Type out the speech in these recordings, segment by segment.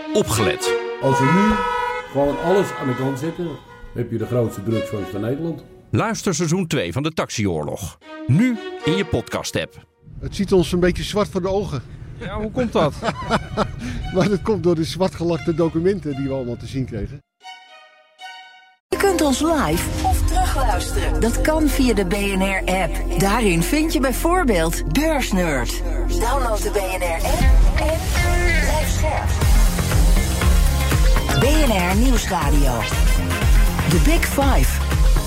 opgelet. Als we nu gewoon alles aan de kant zetten, heb je de grootste drugsfans van Nederland. Luister seizoen 2 van de Taxioorlog. Nu in je podcast-app. Het ziet ons een beetje zwart voor de ogen. Ja, hoe komt dat? Maar dat komt door de zwartgelakte documenten die we allemaal te zien kregen. Je kunt ons live of terugluisteren. Dat kan via de BNR-app. Daarin vind je bijvoorbeeld Beursnerd. Download de BNR-app en blijf scherp. BNR Nieuwsradio. The Big Five.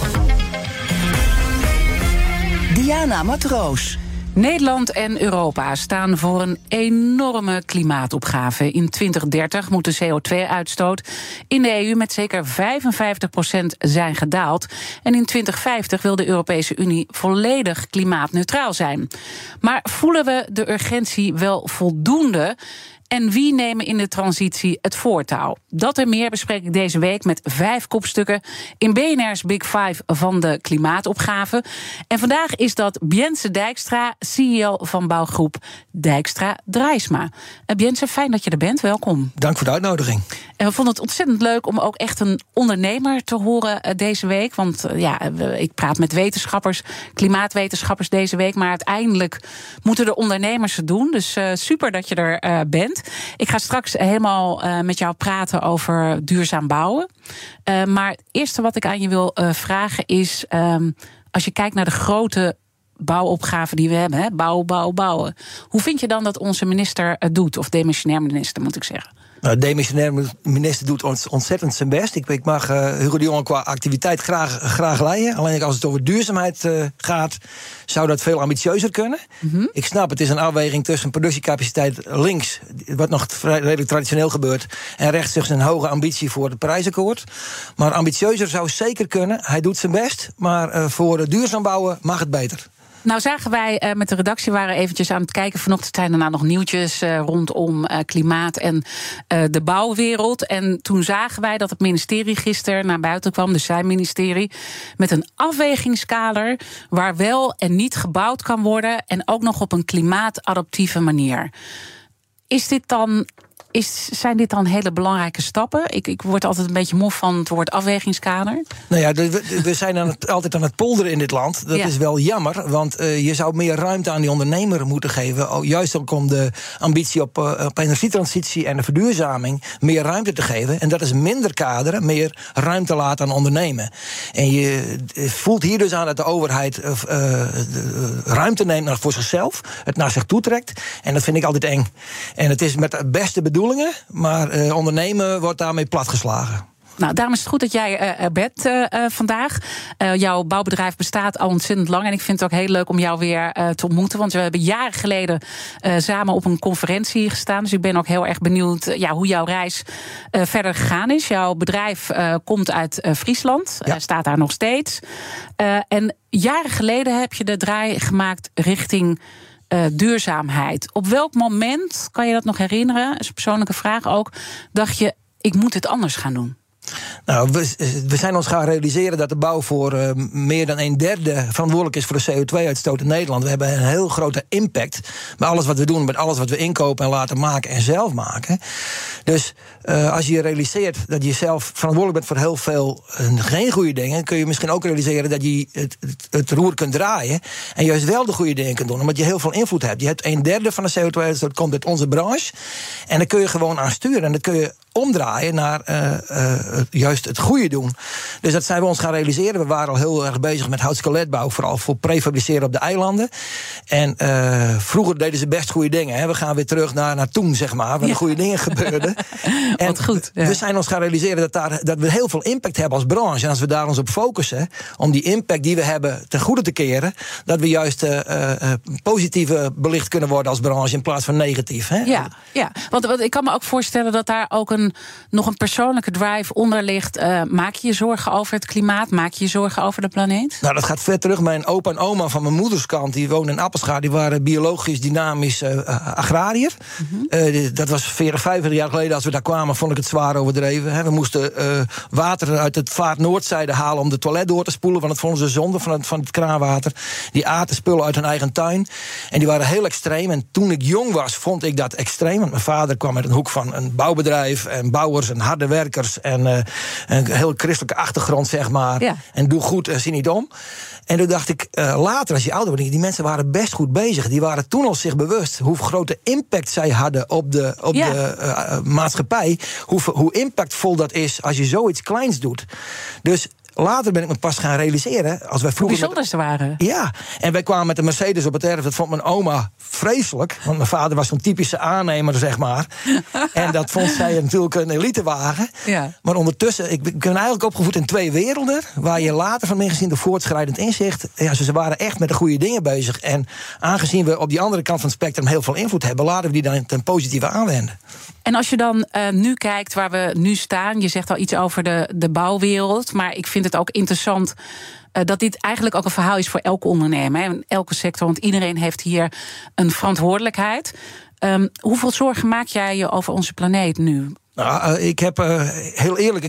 Diana Matroos. Nederland en Europa staan voor een enorme klimaatopgave. In 2030 moet de CO2-uitstoot in de EU met zeker 55% zijn gedaald. En in 2050 wil de Europese Unie volledig klimaatneutraal zijn. Maar voelen we de urgentie wel voldoende? En wie nemen in de transitie het voortouw? Dat en meer bespreek ik deze week met 5 kopstukken in BNR's Big Five van de klimaatopgave. En vandaag is dat Bjentse Dijkstra, CEO van bouwgroep Dijkstra Drijsma. Bjentse, fijn dat je er bent. Welkom. Dank voor de uitnodiging. En we vonden het ontzettend leuk om ook echt een ondernemer te horen deze week. Want ik praat met wetenschappers, klimaatwetenschappers deze week. Maar uiteindelijk moeten de ondernemers het doen. Dus super dat je er bent. Ik ga straks helemaal met jou praten over duurzaam bouwen. Maar het eerste wat ik aan je wil vragen is, als je kijkt naar de grote bouwopgave die we hebben, hè, bouwen. Hoe vind je dan dat onze minister het doet? Of demissionair minister, moet ik zeggen. De demissionair minister doet ontzettend zijn best. Ik mag Hugo de Jonge qua activiteit graag leiden. Alleen als het over duurzaamheid gaat, zou dat veel ambitieuzer kunnen. Mm-hmm. Ik snap, het is een afweging tussen productiecapaciteit links, wat nog redelijk traditioneel gebeurt, en rechts dus een hoge ambitie voor het Parijsakkoord. Maar ambitieuzer zou zeker kunnen. Hij doet zijn best, maar voor duurzaam bouwen mag het beter. Nou zagen wij met de redactie, waren eventjes aan het kijken. Vanochtend zijn er nou nog nieuwtjes rondom klimaat en de bouwwereld. En toen zagen wij dat het ministerie gisteren naar buiten kwam, dus zijn ministerie, met een afwegingskader waar wel en niet gebouwd kan worden. En ook nog op een klimaatadaptieve manier. Zijn dit dan hele belangrijke stappen? Ik word altijd een beetje moe van het woord afwegingskader. Nou ja, we zijn altijd aan het polderen in dit land. Dat is wel jammer, want je zou meer ruimte aan die ondernemer moeten geven. Juist ook om de ambitie op energietransitie en de verduurzaming meer ruimte te geven. En dat is minder kaderen, meer ruimte laten aan ondernemen. En je voelt hier dus aan dat de overheid ruimte neemt voor zichzelf, het naar zich toetrekt. En dat vind ik altijd eng. En het is met de beste bedoelingen, maar ondernemen wordt daarmee platgeslagen. Nou, daarom is het goed dat jij er bent vandaag. Jouw bouwbedrijf bestaat al ontzettend lang. En ik vind het ook heel leuk om jou weer te ontmoeten. Want we hebben jaren geleden samen op een conferentie gestaan. Dus ik ben ook heel erg benieuwd hoe jouw reis verder gegaan is. Jouw bedrijf komt uit Friesland. Staat daar nog steeds. En jaren geleden heb je de draai gemaakt richting duurzaamheid. Op welk moment, kan je dat nog herinneren, dat is een persoonlijke vraag ook, dacht je, ik moet het anders gaan doen? Nou, we zijn ons gaan realiseren dat de bouw voor meer dan 1/3 verantwoordelijk is voor de CO2-uitstoot in Nederland. We hebben een heel grote impact bij alles wat we doen, met alles wat we inkopen en laten maken en zelf maken. Dus als je realiseert dat je zelf verantwoordelijk bent voor heel veel geen goede dingen, kun je misschien ook realiseren dat je het roer kunt draaien en juist wel de goede dingen kunt doen, omdat je heel veel invloed hebt. Je hebt 1/3 van de CO2-uitstoot komt uit onze branche en daar kun je gewoon aan sturen en dat kun je omdraaien naar juist het goede doen. Dus dat zijn we ons gaan realiseren. We waren al heel erg bezig met houtskeletbouw, vooral voor prefabriceren op de eilanden. En vroeger deden ze best goede dingen. Hè. We gaan weer terug naar toen, zeg maar, waar de goede dingen gebeurden. En wat goed. Ja. We zijn ons gaan realiseren dat we heel veel impact hebben als branche. En als we daar ons op focussen, om die impact die we hebben ten goede te keren, dat we juist positieve belicht kunnen worden als branche in plaats van negatief. Hè? Ja. Want ik kan me ook voorstellen dat daar ook nog een persoonlijke drive onder ligt. Maak je je zorgen over het klimaat? Maak je je zorgen over de planeet? Nou, dat gaat ver terug. Mijn opa en oma van mijn moederskant, die woonden in Appelschaar, die waren biologisch dynamisch agrariër. Mm-hmm. Dat was 45 jaar geleden. Als we daar kwamen, vond ik het zwaar overdreven. Hè. We moesten water uit het vaart-noordzijde halen om de toilet door te spoelen, want dat vonden ze zonde van het kraanwater. Die aten spullen uit hun eigen tuin. En die waren heel extreem. En toen ik jong was, vond ik dat extreem. Want mijn vader kwam uit een hoek van een bouwbedrijf en bouwers en harde werkers en een heel christelijke achtergrond, zeg maar. Ja. En doe goed en zie niet om. En toen dacht ik, later als je ouder wordt, die mensen waren best goed bezig. Die waren toen al zich bewust hoe grote impact zij hadden op de maatschappij. Hoe impactvol dat is als je zoiets kleins doet. Dus later ben ik me pas gaan realiseren, als wij vroeger hoe bijzonder ze waren. Ja, en wij kwamen met een Mercedes op het erf. Dat vond mijn oma vreselijk. Want mijn vader was zo'n typische aannemer, zeg maar. En dat vond zij natuurlijk een elitewagen. Ja. Maar ondertussen, ik ben eigenlijk opgevoed in 2 werelden, waar je later van ingezien de voortschrijdend inzicht. Ja, ze waren echt met de goede dingen bezig. En aangezien we op die andere kant van het spectrum heel veel invloed hebben, laten we die dan ten positieve aanwenden. En als je dan nu kijkt waar we nu staan, je zegt al iets over de bouwwereld, maar ik vind het ook interessant dat dit eigenlijk ook een verhaal is voor elke ondernemer, hè, elke sector, want iedereen heeft hier een verantwoordelijkheid. Hoeveel zorgen maak jij je over onze planeet nu? Nou, ik heb, heel eerlijk,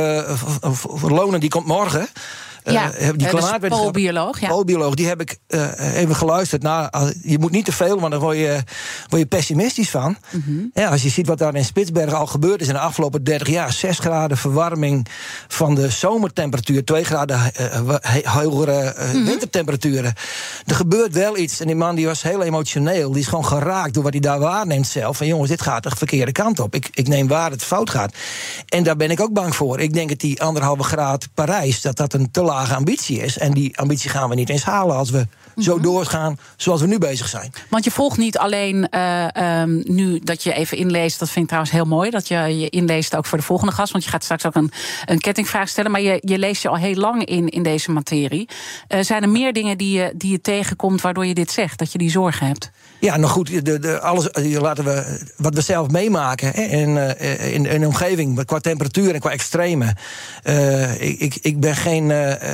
Lonen die komt morgen. Die poolbioloog. Ja. Poolbioloog, die heb ik even geluisterd. Nou, je moet niet te veel, want dan word je pessimistisch van. Mm-hmm. Ja, als je ziet wat daar in Spitsbergen al gebeurd is in de afgelopen 30 jaar. 6 graden verwarming van de zomertemperatuur. 2 graden hogere wintertemperaturen. Er gebeurt wel iets. En die man die was heel emotioneel. Die is gewoon geraakt door wat hij daar waarneemt zelf. En jongens, dit gaat de verkeerde kant op. Ik neem waar het fout gaat. En daar ben ik ook bang voor. Ik denk dat die 1,5 graad Parijs, dat een te lage ambitie is. En die ambitie gaan we niet eens halen als we zo doorgaan zoals we nu bezig zijn. Want je volgt niet alleen nu dat je even inleest. Dat vind ik trouwens heel mooi, dat je inleest ook voor de volgende gast. Want je gaat straks ook een kettingvraag stellen. Maar je leest je al heel lang in deze materie. Zijn er meer dingen die je tegenkomt waardoor je dit zegt? Dat je die zorgen hebt? Ja, nou goed, alles laten we wat we zelf meemaken in de omgeving, qua temperatuur en qua extreme. Ik ben geen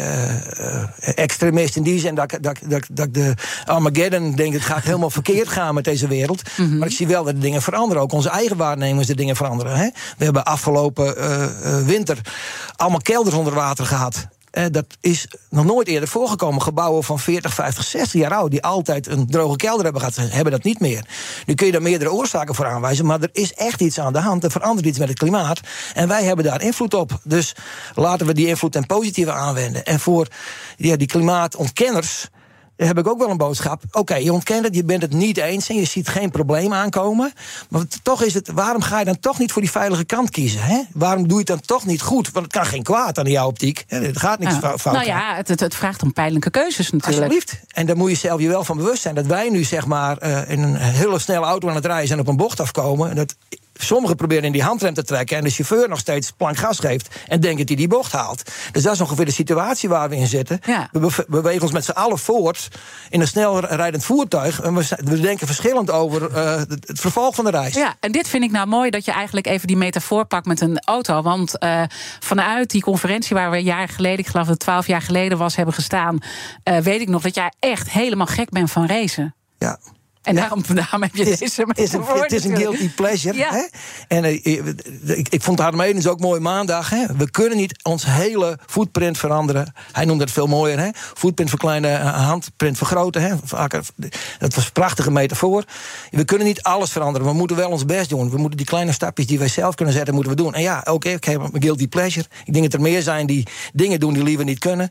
extremist in die zin dat ik de Armageddon denk, het gaat helemaal verkeerd gaan met deze wereld. Mm-hmm. Maar ik zie wel dat de dingen veranderen. Ook onze eigen waarnemers de dingen veranderen. Hè? We hebben afgelopen winter allemaal kelders onder water gehad. Dat is nog nooit eerder voorgekomen. Gebouwen van 40, 50, 60 jaar oud, die altijd een droge kelder hebben gehad, hebben dat niet meer. Nu kun je daar meerdere oorzaken voor aanwijzen, maar er is echt iets aan de hand. Er verandert iets met het klimaat. En wij hebben daar invloed op. Dus laten we die invloed ten positieve aanwenden. En voor die klimaatontkenners heb ik ook wel een boodschap. Oké, je ontkent het, je bent het niet eens en je ziet geen probleem aankomen. Maar toch is het, waarom ga je dan toch niet voor die veilige kant kiezen? Hè? Waarom doe je het dan toch niet goed? Want het kan geen kwaad aan jouw optiek. Het gaat niks fout. Nou ja, het vraagt om pijnlijke keuzes natuurlijk. Alsjeblieft. En daar moet je zelf je wel van bewust zijn. Dat wij nu zeg maar in een hele snelle auto aan het rijden zijn, op een bocht afkomen. Dat sommigen proberen in die handrem te trekken en de chauffeur nog steeds plank gas geeft en denkt dat hij die bocht haalt. Dus dat is ongeveer de situatie waar we in zitten. Ja. We bewegen ons met z'n allen voort in een snel rijdend voertuig en we denken verschillend over het vervolg van de reis. Ja, en dit vind ik nou mooi dat je eigenlijk even die metafoor pakt met een auto. Want vanuit die conferentie waar we een jaar geleden, ik geloof dat het 12 jaar geleden was, hebben gestaan, weet ik nog dat jij echt helemaal gek bent van racen. Ja. En daarom heb je deze het is een guilty pleasure. Ja. Hè? En ik vond Harm Edens ook mooi maandag. Hè? We kunnen niet ons hele footprint veranderen. Hij noemde het veel mooier. Hè? Footprint verkleinen, handprint vergroten. Hè? Dat was een prachtige metafoor. We kunnen niet alles veranderen. We moeten wel ons best doen. We moeten die kleine stapjes die wij zelf kunnen zetten, moeten we doen. En ja, ook ik heb een guilty pleasure. Ik denk dat er meer zijn die dingen doen die liever niet kunnen.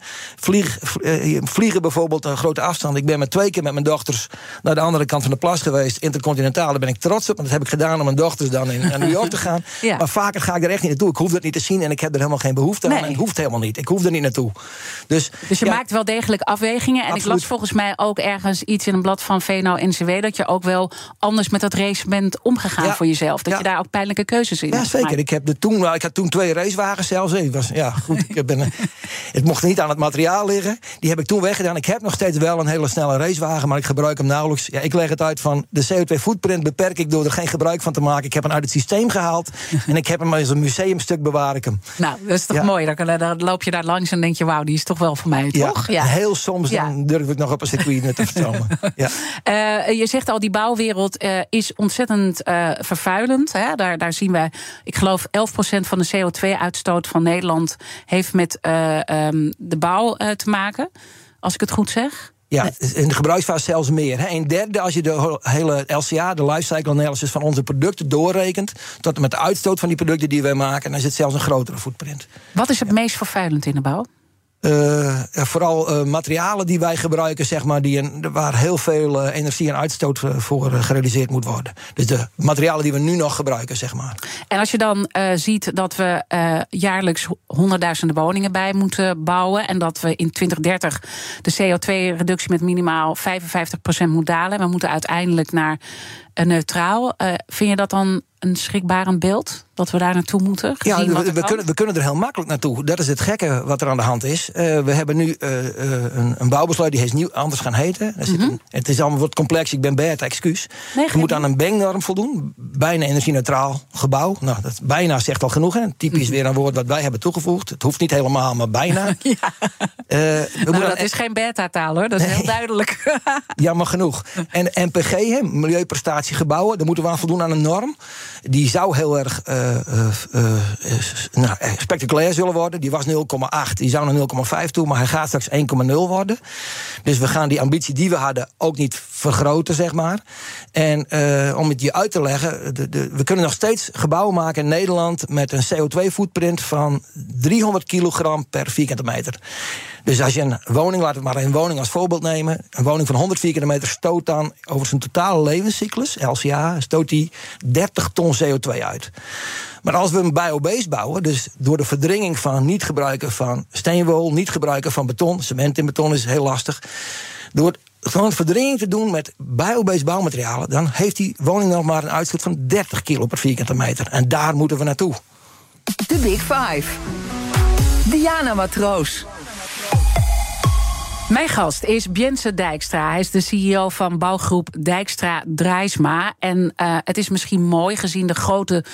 Vliegen bijvoorbeeld een grote afstand. Ik ben 2 keer met mijn dochters naar de andere kant van de plas geweest, intercontinentaal. Daar ben ik trots op. En dat heb ik gedaan om mijn dochters dan naar New York te gaan. Ja. Maar vaker ga ik er echt niet naartoe. Ik hoef dat niet te zien en ik heb er helemaal geen behoefte aan. En het hoeft helemaal niet. Ik hoef er niet naartoe. Dus je maakt wel degelijk afwegingen. En absoluut. Ik las volgens mij ook ergens iets in een blad van VNO-NCW dat je ook wel anders met dat race bent omgegaan voor jezelf. Dat je daar ook pijnlijke keuzes in hebt. Ja, zeker. Ik had toen 2 racewagens zelfs. Het mocht niet aan het materiaal liggen. Die heb ik toen weggedaan. Ik heb nog steeds wel een hele snelle racewagen, maar ik gebruik hem nauwelijks. Ja, ik leg het uit van de CO2-footprint beperk ik door er geen gebruik van te maken. Ik heb hem uit het systeem gehaald en ik heb hem als een museumstuk bewaar ik hem. Nou, dat is toch mooi. Dan loop je daar langs en denk je, wauw, die is toch wel voor mij, toch? Ja, heel soms dan durf ik nog op een circuit met te vertonen. Je zegt al, die bouwwereld is ontzettend vervuilend. Hè? Daar zien we, ik geloof 11% van de CO2-uitstoot van Nederland heeft met de bouw te maken. Als ik het goed zeg. Ja, in de gebruiksfase zelfs meer. Hè. 1/3 als je de hele LCA, de lifecycle analysis van onze producten doorrekent, tot en met de uitstoot van die producten die wij maken, dan is het zelfs een grotere footprint. Wat is het meest vervuilend in de bouw? Vooral materialen die wij gebruiken, zeg maar, waar heel veel energie en uitstoot voor gerealiseerd moet worden. Dus de materialen die we nu nog gebruiken, zeg maar. En als je dan ziet dat we jaarlijks 100.000 woningen bij moeten bouwen en dat we in 2030 de CO2-reductie met minimaal 55% moet dalen, we moeten uiteindelijk naar neutraal. Vind je dat dan een schrikbarend beeld? Dat we daar naartoe moeten? Ja, we kunnen er heel makkelijk naartoe. Dat is het gekke wat er aan de hand is. We hebben nu een bouwbesluit, die heet anders gaan heten. Het is allemaal wat complex, ik ben Bert, excuus. Je moet aan een BENG-norm voldoen. Bijna energie-neutraal gebouw. Nou, dat bijna zegt al genoeg. Hè. Typisch weer een woord wat wij hebben toegevoegd. Het hoeft niet helemaal, maar bijna. Dat is geen beta-taal, hoor. Dat is heel duidelijk. Jammer genoeg. En MPG, milieuprestatiegebouwen, daar moeten we aan voldoen aan een norm. Die zou heel erg spectaculair zullen worden. Die was 0,8, die zou naar 0,5 toe, maar hij gaat straks 1,0 worden. Dus we gaan die ambitie die we hadden ook niet vergroten, zeg maar. En om het je uit te leggen, we kunnen nog steeds gebouwen maken in Nederland met een CO2-footprint van 300 kilogram per vierkante meter. Dus als je een woning, laten we maar een woning als voorbeeld nemen, een woning van 100 vierkante meter stoot dan over zijn totale levenscyclus, LCA, stoot die 30 ton CO2 uit. Maar als we een biobased bouwen, dus door de verdringing van niet gebruiken van steenwol, niet gebruiken van beton, cement in beton is heel lastig, door gewoon verdringing te doen met biobased bouwmaterialen, dan heeft die woning nog maar een uitstoot van 30 kilo per vierkante meter. En daar moeten we naartoe. De Big Five. Diana Matroos. Mijn gast is Bjentse Dijkstra. Hij is de CEO van bouwgroep Dijkstra Draaisma. En het is misschien mooi, gezien de grote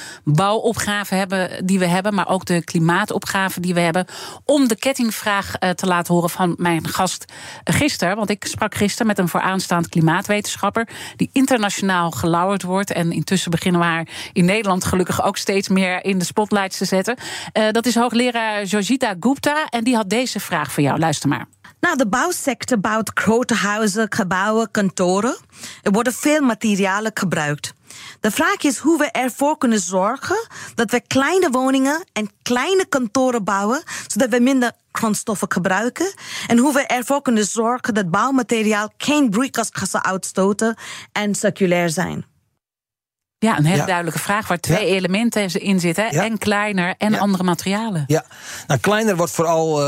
bouwopgave die we hebben, maar ook de klimaatopgave die we hebben, om de kettingvraag te laten horen van mijn gast gisteren. Want ik sprak gisteren met een vooraanstaand klimaatwetenschapper die internationaal gelauwerd wordt. En intussen beginnen we haar in Nederland gelukkig ook steeds meer in de spotlights te zetten. Dat is hoogleraar Jojita Gupta. En die had deze vraag voor jou. Luister maar. Nou, de bouwsector bouwt grote huizen, gebouwen, kantoren. Er worden veel materialen gebruikt. De vraag is hoe we ervoor kunnen zorgen dat we kleine woningen en kleine kantoren bouwen, zodat we minder grondstoffen gebruiken. En hoe we ervoor kunnen zorgen dat bouwmateriaal geen broeikasgassen uitstoten en circulair zijn. Ja, een hele duidelijke vraag waar twee elementen in zitten. Ja. En kleiner en andere materialen. Ja, nou, kleiner wordt vooral,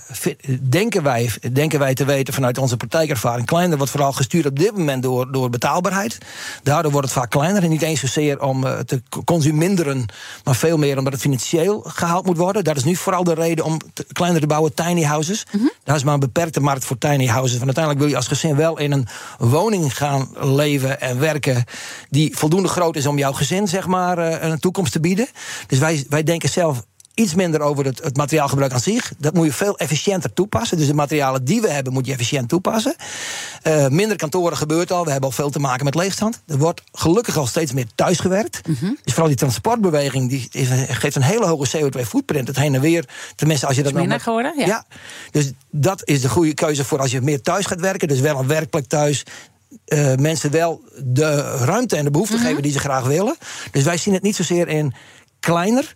denken wij te weten vanuit onze praktijkervaring, kleiner wordt vooral gestuurd op dit moment door betaalbaarheid. Daardoor wordt het vaak kleiner en niet eens zozeer om te consumeren, maar veel meer omdat het financieel gehaald moet worden. Dat is nu vooral de reden om kleiner te bouwen, tiny houses. Daar is maar een beperkte markt voor tiny houses. Want uiteindelijk wil je als gezin wel in een woning gaan leven en werken die voldoende groot is om jouw gezin, zeg maar, een toekomst te bieden. Dus wij denken zelf iets minder over het materiaalgebruik aan zich. Dat moet je veel efficiënter toepassen. Dus de materialen die we hebben moet je efficiënt toepassen. Minder kantoren gebeurt al. We hebben al veel te maken met leegstand. Er wordt gelukkig al steeds meer thuisgewerkt. Dus vooral die transportbeweging geeft een hele hoge CO2-footprint. Het heen en weer. Tenminste, als je dat is minder geworden? Ja. Dus dat is de goede keuze voor als je meer thuis gaat werken. Dus wel een werkplek thuis. Mensen wel de ruimte en de behoefte geven die ze graag willen. Dus wij zien het niet zozeer in kleiner.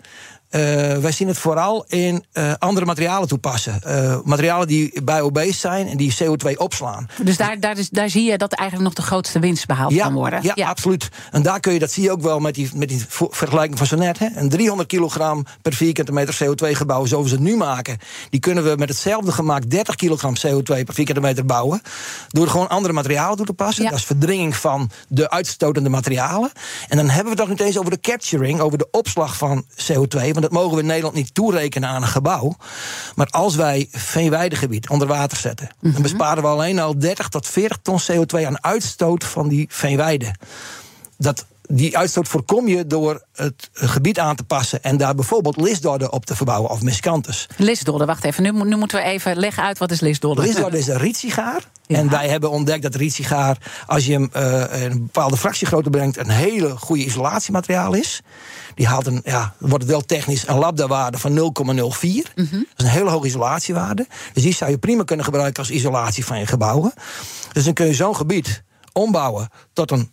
Wij zien het vooral in andere materialen toepassen. Materialen die biobased zijn en die CO2 opslaan. Dus daar zie je dat eigenlijk nog de grootste winst behaald kan worden. Ja, absoluut. En daar dat zie je ook wel met die vergelijking van zo net. Hè. Een 300 kilogram per vierkante meter CO2 gebouw, zoals we het nu maken, die kunnen we met hetzelfde gemaakt 30 kilogram CO2 per vierkante meter bouwen. Door gewoon andere materialen toe te passen. Ja. Dat is verdringing van de uitstotende materialen. En dan hebben we het nog niet eens over de capturing, over de opslag van CO2. Dat mogen we in Nederland niet toerekenen aan een gebouw. Maar als wij veenweidegebied onder water zetten, dan besparen we alleen al 30 tot 40 ton CO2 aan uitstoot van die veenweide. Dat die uitstoot voorkom je door het gebied aan te passen en daar bijvoorbeeld lisdodden op te verbouwen of miscanthus. Lisdodden, wacht even. Nu moeten we even leggen uit wat is lisdodden. Lisdodden is een rietsigaar. Ja. En wij hebben ontdekt dat rietsigaar, als je hem een bepaalde fractiegrootte brengt, een hele goede isolatiemateriaal is. Die haalt wordt het wel technisch een lambda-waarde van 0,04. Dat is een hele hoge isolatiewaarde. Dus die zou je prima kunnen gebruiken als isolatie van je gebouwen. Dus dan kun je zo'n gebied ombouwen tot een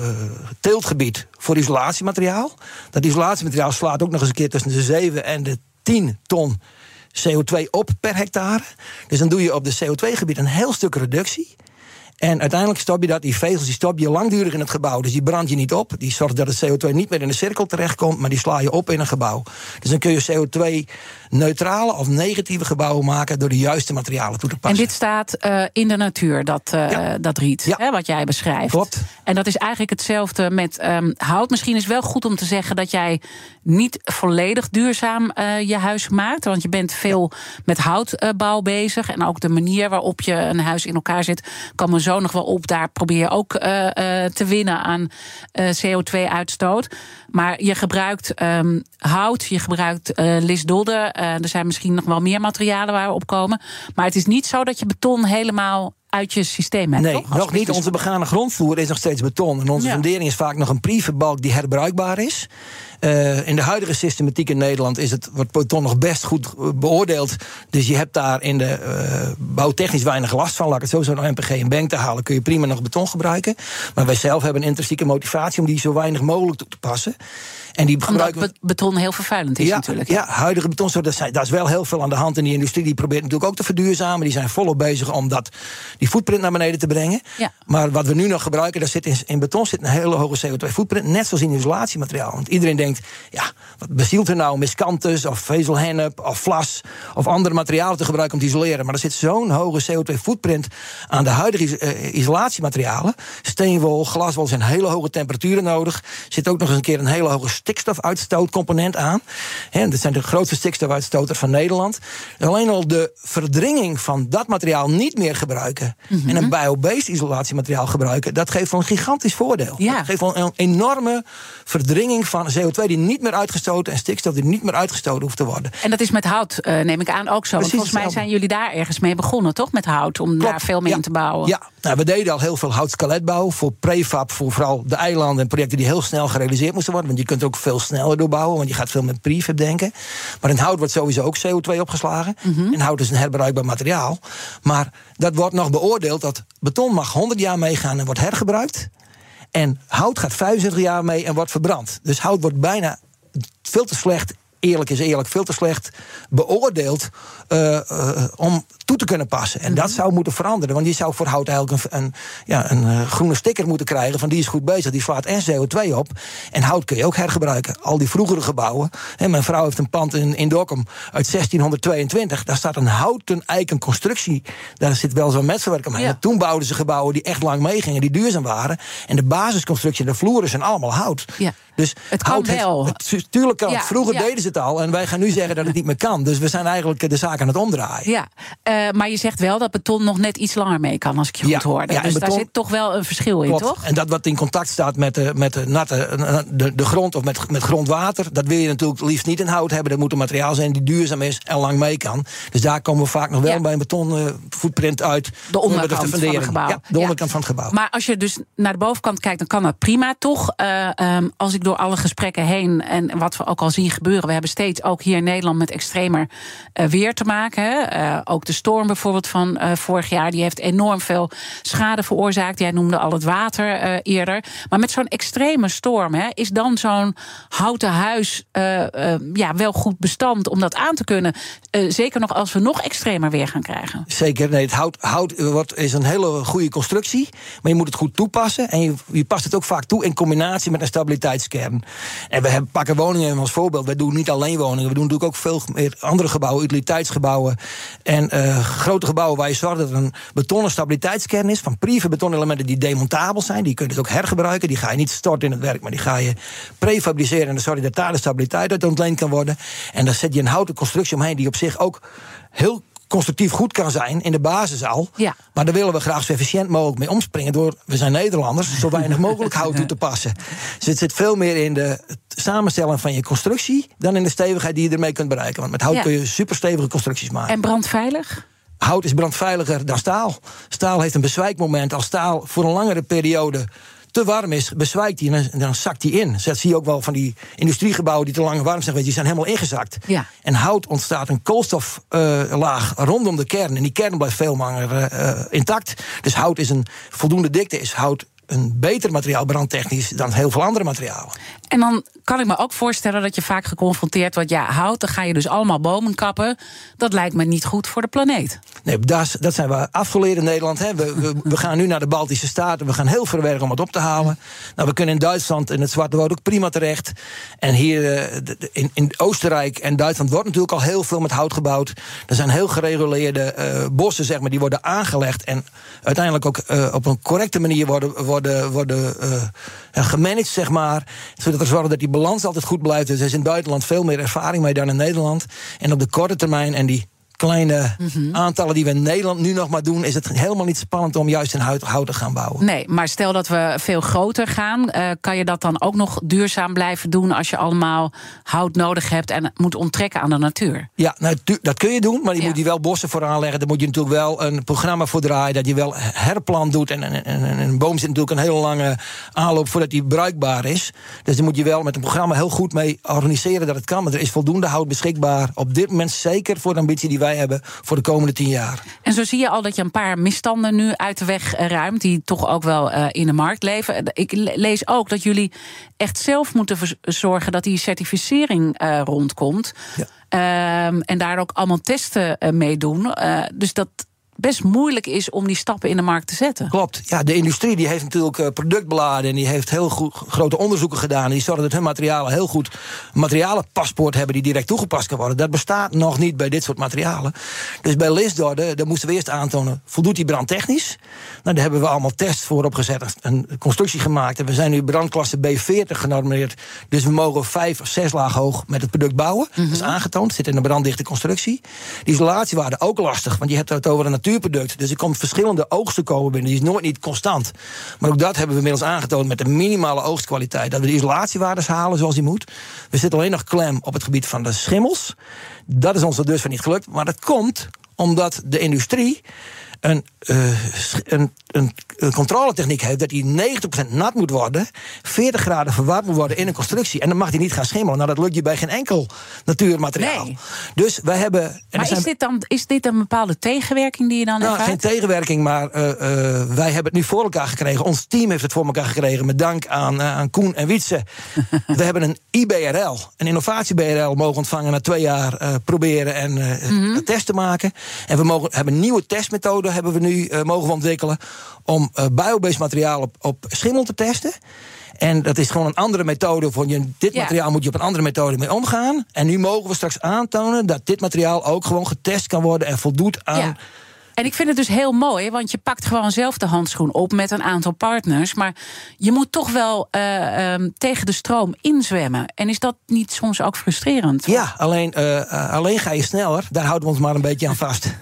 teeltgebied voor isolatiemateriaal. Dat isolatiemateriaal slaat ook nog eens een keer tussen de 7 en de 10 ton CO2 op per hectare. Dus dan doe je op de CO2-gebied een heel stuk reductie. En uiteindelijk stop je dat, die vezels die stop je langdurig in het gebouw. Dus die brand je niet op. Die zorgt dat het CO2 niet meer in de cirkel terechtkomt, maar die sla je op in een gebouw. Dus dan kun je CO2-neutrale of negatieve gebouwen maken door de juiste materialen toe te passen. En dit staat in de natuur, dat riet, hè, wat jij beschrijft. Klopt. En dat is eigenlijk hetzelfde met hout. Misschien is het wel goed om te zeggen dat jij niet volledig duurzaam je huis maakt. Want je bent veel met houtbouw bezig. En ook de manier waarop je een huis in elkaar zet, kan me zo nog wel op. Daar probeer je ook te winnen aan CO2-uitstoot. Maar je gebruikt hout, je gebruikt lisdodden. Er zijn misschien nog wel meer materialen waar we op komen. Maar het is niet zo dat je beton helemaal uit je systeem hebt, nee, toch? nog niet. Onze begane grondvloer is nog steeds beton. En onze fundering is vaak nog een prefabbalk die herbruikbaar is. In de huidige systematiek in Nederland wordt beton nog best goed beoordeeld. Dus je hebt daar in de bouwtechnisch weinig last van. Laat ik het sowieso nog MPG en bank te halen, kun je prima nog beton gebruiken. Maar wij zelf hebben een intrinsieke motivatie om die zo weinig mogelijk toe te passen. En die omdat beton heel vervuilend is natuurlijk. Ja, huidige betonsoorten, daar is wel heel veel aan de hand. En die industrie die probeert natuurlijk ook te verduurzamen. Die zijn volop bezig om die footprint naar beneden te brengen. Ja. Maar wat we nu nog gebruiken, daar zit in beton zit een hele hoge CO2-footprint. Net zoals in isolatiemateriaal. Want iedereen denkt, wat bezielt er nou miscanthus of vezelhennep of vlas of andere materialen te gebruiken om te isoleren. Maar er zit zo'n hoge CO2-footprint aan de huidige isolatiematerialen. Steenwol, glaswol zijn hele hoge temperaturen nodig. Er zit ook nog eens een keer een hele hoge stikstofuitstootcomponent aan. Dat zijn de grootste stikstofuitstoters van Nederland. Alleen al de verdringing van dat materiaal niet meer gebruiken en een bio-based isolatiemateriaal gebruiken, dat geeft wel een gigantisch voordeel. Ja. Dat geeft wel een enorme verdringing van CO2 die niet meer uitgestoten en stikstof die niet meer uitgestoten hoeft te worden. En dat is met hout, neem ik aan, ook zo. Want volgens mij zijn jullie daar ergens mee begonnen, toch? Met hout, om daar veel mee in te bouwen. Ja, we deden al heel veel houtskeletbouw voor prefab, voor vooral de eilanden en projecten die heel snel gerealiseerd moesten worden. Want je kunt ook veel sneller doorbouwen, want je gaat veel met prefab denken. Maar in hout wordt sowieso ook CO2 opgeslagen. En hout is een herbruikbaar materiaal. Maar dat wordt nog beoordeeld dat beton mag 100 jaar meegaan en wordt hergebruikt. En hout gaat 25 jaar mee en wordt verbrand. Dus hout wordt bijna veel te slecht, eerlijk is eerlijk, veel te slecht beoordeeld om toe te kunnen passen. En dat zou moeten veranderen. Want je zou voor hout eigenlijk een groene sticker moeten krijgen van die is goed bezig, die slaat en CO2 op. En hout kun je ook hergebruiken. Al die vroegere gebouwen. Mijn vrouw heeft een pand in Dokkum uit 1622. Daar staat een houten eikenconstructie. Daar zit wel zo'n metselwerk omheen. Ja. Toen bouwden ze gebouwen die echt lang meegingen, die duurzaam waren. En de basisconstructie en de vloeren zijn allemaal hout. Ja. Dus het kan wel. Tuurlijk kan het. Vroeger deden ze het al. En wij gaan nu zeggen dat het niet meer kan. Dus we zijn eigenlijk de zaak aan het omdraaien. Ja, maar je zegt wel dat beton nog net iets langer mee kan, als ik je goed hoorde. Dus beton, daar zit toch wel een verschil in, toch? En dat wat in contact staat met de grond of met grondwater, dat wil je natuurlijk liefst niet in hout hebben. Dat moet een materiaal zijn die duurzaam is en lang mee kan. Dus daar komen we vaak nog wel bij een beton footprint uit. De onderkant van het gebouw. Ja, de onderkant van het gebouw. Maar als je dus naar de bovenkant kijkt, dan kan dat prima, toch? Als ik door alle gesprekken heen en wat we ook al zien gebeuren, we hebben steeds ook hier in Nederland met extremer weer te maken. Ook de storm bijvoorbeeld van vorig jaar, die heeft enorm veel schade veroorzaakt. Jij noemde al het water eerder. Maar met zo'n extreme storm, is dan zo'n houten huis wel goed bestand om dat aan te kunnen? Zeker nog als we nog extremer weer gaan krijgen. Zeker. Nee, het hout is een hele goede constructie, maar je moet het goed toepassen. En je past het ook vaak toe in combinatie met een stabiliteitskern. En we pakken woningen als voorbeeld. We doen niet alleen woningen, we doen natuurlijk ook veel meer andere gebouwen, utiliteitsgebouwen en grote gebouwen waar je zorgt dat er een betonnen stabiliteitskern is van prefab betonelementen die demontabel zijn. Die kun je dus ook hergebruiken. Die ga je niet storten in het werk, maar die ga je prefabriceren en dan zorg je dat daar de stabiliteit uit ontleend kan worden. En dan zet je een houten constructie omheen die op zich ook heel constructief goed kan zijn in de basis al. Ja. Maar daar willen we graag zo efficiënt mogelijk mee omspringen. Door, we zijn Nederlanders, zo weinig mogelijk hout toe te passen. Dus het zit veel meer in de samenstelling van je constructie dan in de stevigheid die je ermee kunt bereiken. Want met hout kun je superstevige constructies maken. En brandveilig? Hout is brandveiliger dan staal. Staal heeft een bezwijkmoment. Als staal voor een langere periode te warm is, bezwijkt hij en dan zakt hij in. Dat zie je ook wel van die industriegebouwen die te lang warm zijn, die zijn helemaal ingezakt. Ja. En hout ontstaat een koolstoflaag rondom de kern. En die kern blijft veel langer intact. Dus hout is een voldoende dikte, is hout een beter materiaal brandtechnisch dan heel veel andere materialen. En dan kan ik me ook voorstellen dat je vaak geconfronteerd wordt. Ja, hout, dan ga je dus allemaal bomen kappen. Dat lijkt me niet goed voor de planeet. Nee, dat zijn we afgeleerd in Nederland. Hè. We gaan nu naar de Baltische Staten. We gaan heel ver werken om het op te halen. Nou, we kunnen in Duitsland in het Zwarte Woud ook prima terecht. En hier in Oostenrijk en Duitsland wordt natuurlijk al heel veel met hout gebouwd. Er zijn heel gereguleerde bossen, zeg maar, die worden aangelegd. En uiteindelijk ook op een correcte manier worden gemanaged, zeg maar. Zodat er zorgen dat die balans altijd goed blijft. Dus er is in Duitsland veel meer ervaring mee dan in Nederland. En op de korte termijn en die kleine aantallen die we in Nederland nu nog maar doen, is het helemaal niet spannend om juist in hout te gaan bouwen. Nee, maar stel dat we veel groter gaan, kan je dat dan ook nog duurzaam blijven doen als je allemaal hout nodig hebt en moet onttrekken aan de natuur? Ja, nou, dat kun je doen, maar je moet die wel bossen voor aanleggen. Daar moet je natuurlijk wel een programma voor draaien, dat je wel herplant doet. En een boom zit natuurlijk een hele lange aanloop voordat die bruikbaar is. Dus daar moet je wel met een programma heel goed mee organiseren dat het kan. Maar er is voldoende hout beschikbaar op dit moment, zeker voor de ambitie die wij hebben voor de komende 10 jaar. En zo zie je al dat je een paar misstanden nu uit de weg ruimt, die toch ook wel in de markt leven. Ik lees ook dat jullie echt zelf moeten zorgen dat die certificering rondkomt. Ja. En daar ook allemaal testen mee doen. Dus dat best moeilijk is om die stappen in de markt te zetten. Klopt. Ja, de industrie die heeft natuurlijk productbeladen en die heeft heel grote onderzoeken gedaan. En die zorgen dat hun materialen heel goed een materialenpaspoort hebben die direct toegepast kan worden. Dat bestaat nog niet bij dit soort materialen. Dus bij Lisdorde, daar moesten we eerst aantonen, voldoet die brandtechnisch? Nou, daar hebben we allemaal tests voor opgezet, een constructie gemaakt. En we zijn nu brandklasse B40 genormeerd. Dus we mogen 5 of 6 laag hoog met het product bouwen. Dat is aangetoond, zit in een branddichte constructie. Die isolatiewaarde ook lastig, want je hebt het over een natuurproduct. Dus er komt verschillende oogsten komen binnen. Die is nooit niet constant. Maar ook dat hebben we inmiddels aangetoond met de minimale oogstkwaliteit. Dat we de isolatiewaardes halen zoals die moet. We zitten alleen nog klem op het gebied van de schimmels. Dat is ons er dus van niet gelukt. Maar dat komt omdat de industrie een controletechniek heeft dat die 90% nat moet worden, 40 graden verwarmd moet worden in een constructie. En dan mag die niet gaan schimmelen. Nou, dat lukt je bij geen enkel natuurmateriaal. Nee. Dus wij hebben. Maar is dit een bepaalde tegenwerking die je dan ervaart? Geen tegenwerking, maar wij hebben het nu voor elkaar gekregen. Ons team heeft het voor elkaar gekregen met dank aan Koen en Wietse. We hebben een IBRL, een innovatie-BRL mogen ontvangen na 2 jaar proberen en testen maken. En we hebben nieuwe testmethoden hebben we nu mogen ontwikkelen om biobased materiaal op schimmel te testen. En dat is gewoon een andere methode. Voor dit materiaal moet je op een andere methode mee omgaan. En nu mogen we straks aantonen dat dit materiaal ook gewoon getest kan worden en voldoet aan. Ja. En ik vind het dus heel mooi, want je pakt gewoon zelf de handschoen op met een aantal partners. Maar je moet toch wel tegen de stroom inzwemmen. En is dat niet soms ook frustrerend? Ja, alleen ga je sneller. Daar houden we ons maar een beetje aan vast.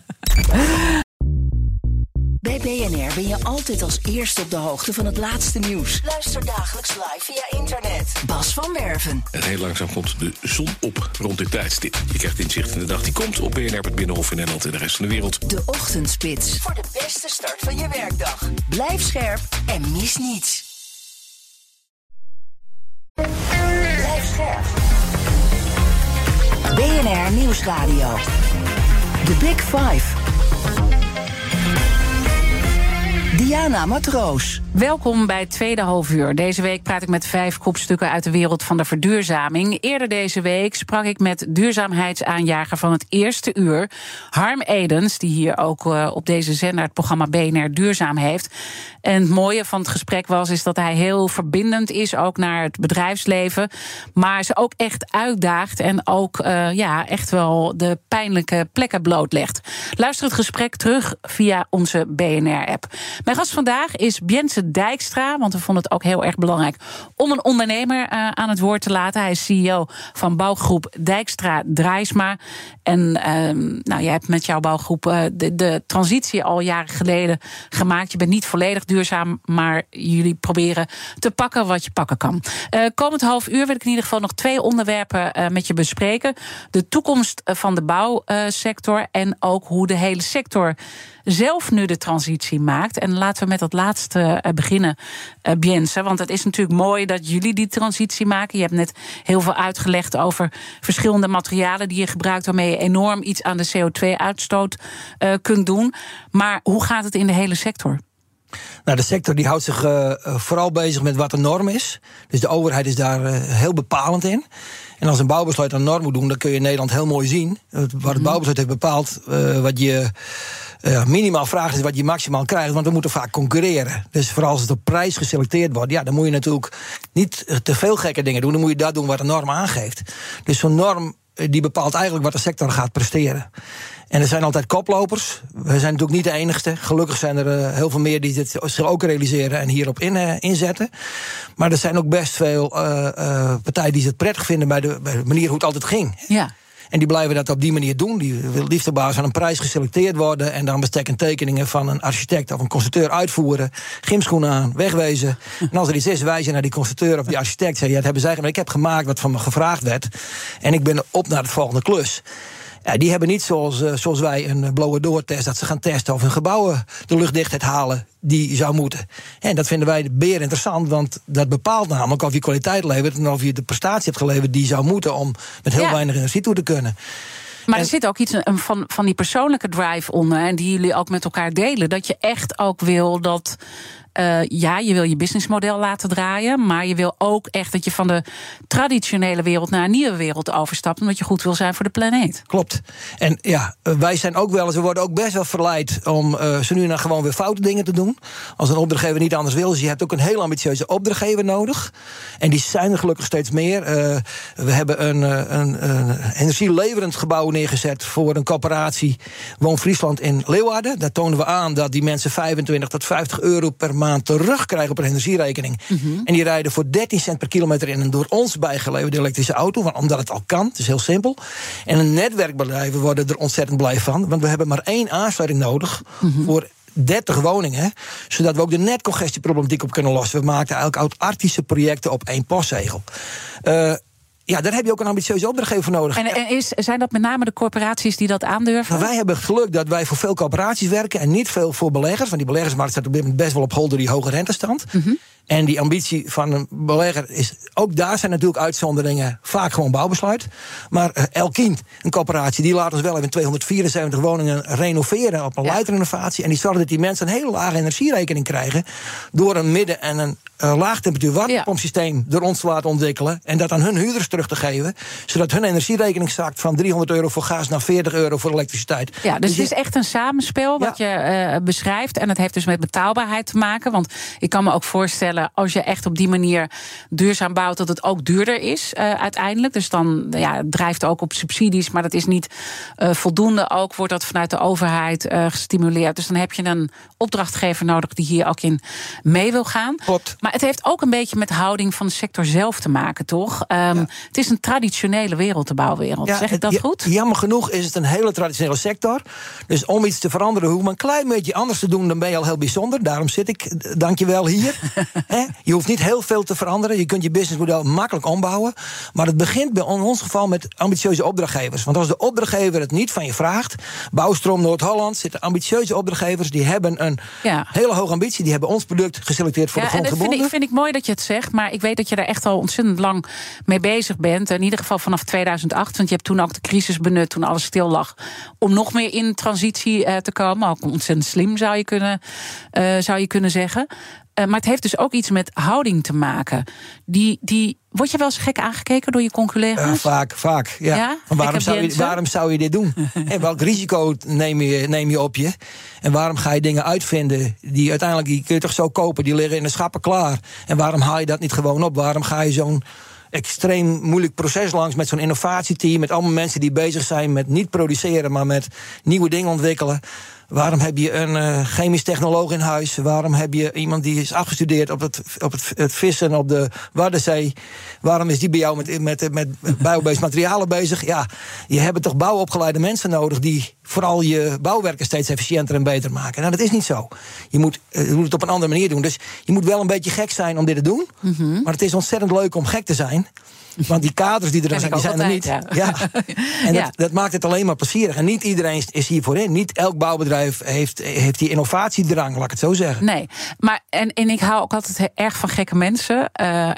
Bij BNR ben je altijd als eerste op de hoogte van het laatste nieuws. Luister dagelijks live via internet. Bas van Werven. En heel langzaam komt de zon op rond dit tijdstip. Je krijgt inzicht in de dag die komt op BNR, het Binnenhof in Nederland en de rest van de wereld. De Ochtendspits. Voor de beste start van je werkdag. Blijf scherp en mis niets. Blijf scherp. BNR Nieuwsradio. The Big Five. Diana Matroos. Welkom bij het tweede halfuur. Deze week praat ik met 5 kopstukken uit de wereld van de verduurzaming. Eerder deze week sprak ik met duurzaamheidsaanjager van het eerste uur, Harm Edens, die hier ook op deze zender het programma BNR Duurzaam heeft. En het mooie van het gesprek is dat hij heel verbindend is, ook naar het bedrijfsleven, maar ze ook echt uitdaagt en ook echt wel de pijnlijke plekken blootlegt. Luister het gesprek terug via onze BNR-app. Mijn gast vandaag is Bjentse Dijkstra, want we vonden het ook heel erg belangrijk om een ondernemer aan het woord te laten. Hij is CEO van bouwgroep Dijkstra Draaisma. En jij hebt met jouw bouwgroep de transitie al jaren geleden gemaakt. Je bent niet volledig duurzaam, maar jullie proberen te pakken wat je pakken kan. Komend half uur wil ik in ieder geval nog 2 onderwerpen met je bespreken. De toekomst van de bouwsector en ook hoe de hele sector zelf nu de transitie maakt. En laten we met dat laatste beginnen, Biense. Want het is natuurlijk mooi dat jullie die transitie maken. Je hebt net heel veel uitgelegd over verschillende materialen die je gebruikt, waarmee je enorm iets aan de CO2-uitstoot kunt doen. Maar hoe gaat het in de hele sector? Nou, de sector die houdt zich vooral bezig met wat de norm is. Dus de overheid is daar heel bepalend in. En als een bouwbesluit een norm moet doen, dan kun je in Nederland heel mooi zien. Wat het bouwbesluit heeft bepaald, wat je minimaal vraagt is wat je maximaal krijgt. Want we moeten vaak concurreren. Dus vooral als het op prijs geselecteerd wordt, ja, dan moet je natuurlijk niet te veel gekke dingen doen. Dan moet je dat doen wat de norm aangeeft. Dus zo'n norm die bepaalt eigenlijk wat de sector gaat presteren. En er zijn altijd koplopers. We zijn natuurlijk niet de enigste. Gelukkig zijn er heel veel meer die dit zich ook realiseren en hierop inzetten. Maar er zijn ook best veel partijen die het prettig vinden bij de manier hoe het altijd ging. Ja. En die blijven dat op die manier doen. Die wil liefst op basis van een prijs geselecteerd worden en dan bestek en tekeningen van een architect of een constructeur uitvoeren. Gymschoenen aan, wegwezen. En als er iets is, wijzen naar die constructeur of die architect. Zeggen, ja, dat hebben zij gemaakt. Ik heb gemaakt wat van me gevraagd werd. En ik ben op naar de volgende klus. Ja, die hebben niet zoals wij een blower-door-test, dat ze gaan testen of hun gebouwen de luchtdichtheid halen die zou moeten. En dat vinden wij beer interessant, want dat bepaalt namelijk of je kwaliteit levert en of je de prestatie hebt geleverd die zou moeten om met heel weinig energie toe te kunnen. Maar er zit ook iets van die persoonlijke drive onder, en die jullie ook met elkaar delen. Dat je echt ook wil dat je wil je businessmodel laten draaien, maar je wil ook echt dat je van de traditionele wereld naar een nieuwe wereld overstapt, omdat je goed wil zijn voor de planeet. Klopt. En ja, wij zijn ook wel eens, we worden ook best wel verleid om zo nu en dan gewoon weer foute dingen te doen. Als een opdrachtgever niet anders wil. Dus je hebt ook een heel ambitieuze opdrachtgever nodig. En die zijn er gelukkig steeds meer. We hebben een energieleverend gebouw neergezet voor een coöperatie Woon Friesland in Leeuwarden. Daar tonen we aan dat die mensen 25 tot 50 euro per maand terugkrijgen op een energierekening. Mm-hmm. En die rijden voor 13 cent per kilometer in een door ons bijgeleverde elektrische auto, omdat het al kan. Het is heel simpel. En een netwerkbedrijven worden er ontzettend blij van, want we hebben maar 1 aansluiting nodig voor 30 woningen, zodat we ook de netcongestieproblematiek op kunnen lossen. We maakten eigenlijk autartische projecten op 1 postzegel. Ja, daar heb je ook een ambitieuze opdrachtgever voor nodig. En zijn dat met name de corporaties die dat aandurven? Nou, wij hebben het geluk dat wij voor veel corporaties werken en niet veel voor beleggers. Want die beleggersmarkt staat op dit moment best wel op hol door die hoge rentestand. Mm-hmm. En die ambitie van een belegger is, ook daar zijn natuurlijk uitzonderingen, vaak gewoon bouwbesluit. Maar Elkind, een corporatie, die laat ons wel even 274 woningen renoveren op een lightrenovatie. En die zorgen dat die mensen een hele lage energierekening krijgen door een midden- en een laagtemperatuur warmtepompsysteem door ons te laten ontwikkelen en dat aan hun huurders terug te geven, zodat hun energierekening zakt van €300 voor gas naar €40 voor elektriciteit. Ja, dus het is echt een samenspel wat je beschrijft. En het heeft dus met betaalbaarheid te maken. Want ik kan me ook voorstellen, als je echt op die manier duurzaam bouwt, dat het ook duurder is uiteindelijk. Dus dan drijft ook op subsidies, maar dat is niet voldoende. Ook wordt dat vanuit de overheid gestimuleerd. Dus dan heb je een opdrachtgever nodig die hier ook in mee wil gaan. Klopt. Maar het heeft ook een beetje met de houding van de sector zelf te maken, toch? Het is een traditionele wereld, de bouwwereld. Zeg ik dat goed? Jammer genoeg is het een hele traditionele sector. Dus om iets te veranderen, hoef maar een klein beetje anders te doen, dan ben je al heel bijzonder. Daarom zit ik, dankjewel, hier. Je hoeft niet heel veel te veranderen. Je kunt je businessmodel makkelijk ombouwen. Maar het begint in ons geval met ambitieuze opdrachtgevers. Want als de opdrachtgever het niet van je vraagt, Bouwstroom Noord-Holland zitten ambitieuze opdrachtgevers, die hebben een hele hoge ambitie. Die hebben ons product geselecteerd voor de grondgebonden. Vind ik mooi dat je het zegt, maar ik weet dat je daar echt al ontzettend lang mee bezig bent. In ieder geval vanaf 2008, want je hebt toen ook de crisis benut, toen alles stil lag, om nog meer in transitie te komen. Ook ontzettend slim, zou je kunnen zeggen. Maar het heeft dus ook iets met houding te maken. Word je wel eens gek aangekeken door je conculega's? Vaak, ja. Waarom zou je dit doen? En welk risico neem je op je? En waarom ga je dingen uitvinden die uiteindelijk, die kun je toch zo kopen, die liggen in de schappen klaar. En waarom haal je dat niet gewoon op? Waarom ga je zo'n extreem moeilijk proces langs met zo'n innovatieteam, met allemaal mensen die bezig zijn met niet produceren, maar met nieuwe dingen ontwikkelen? Waarom heb je een chemisch technoloog in huis? Waarom heb je iemand die is afgestudeerd op het vissen op de Waddenzee? Waarom is die bij jou met biobased materialen bezig? Ja, je hebt toch bouwopgeleide mensen nodig die vooral je bouwwerken steeds efficiënter en beter maken. Nou, dat is niet zo. Je moet het op een andere manier doen. Dus je moet wel een beetje gek zijn om dit te doen. Mm-hmm. Maar het is ontzettend leuk om gek te zijn. Want die kaders die er zijn, die zijn er niet. Ja. En dat maakt het alleen maar plezierig. En niet iedereen is hiervoor in. Niet elk bouwbedrijf heeft die innovatiedrang, laat ik het zo zeggen. Nee, maar en ik hou ook altijd erg van gekke mensen.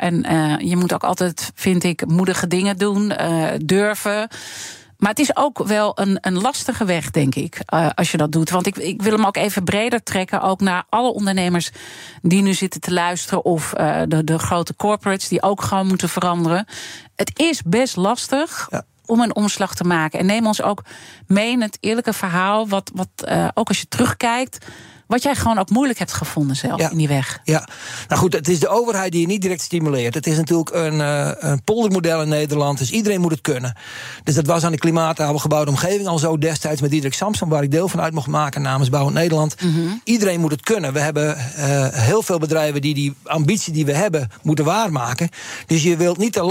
Je moet ook altijd, vind ik, moedige dingen doen, durven. Maar het is ook wel een lastige weg, denk ik, als je dat doet. Want ik wil hem ook even breder trekken, ook naar alle ondernemers die nu zitten te luisteren, of de grote corporates die ook gewoon moeten veranderen. Het is best lastig om een omslag te maken. En neem ons ook mee in het eerlijke verhaal, wat ook als je terugkijkt, wat jij gewoon ook moeilijk hebt gevonden zelf in die weg. Ja, nou goed, het is de overheid die je niet direct stimuleert. Het is natuurlijk een poldermodel in Nederland, dus iedereen moet het kunnen. Dus dat was aan de klimaatgebouwde omgeving al zo destijds met Diederik Samsom, waar ik deel van uit mocht maken namens Bouwend Nederland. Mm-hmm. Iedereen moet het kunnen. We hebben heel veel bedrijven die ambitie die we hebben moeten waarmaken. Dus hun willen niet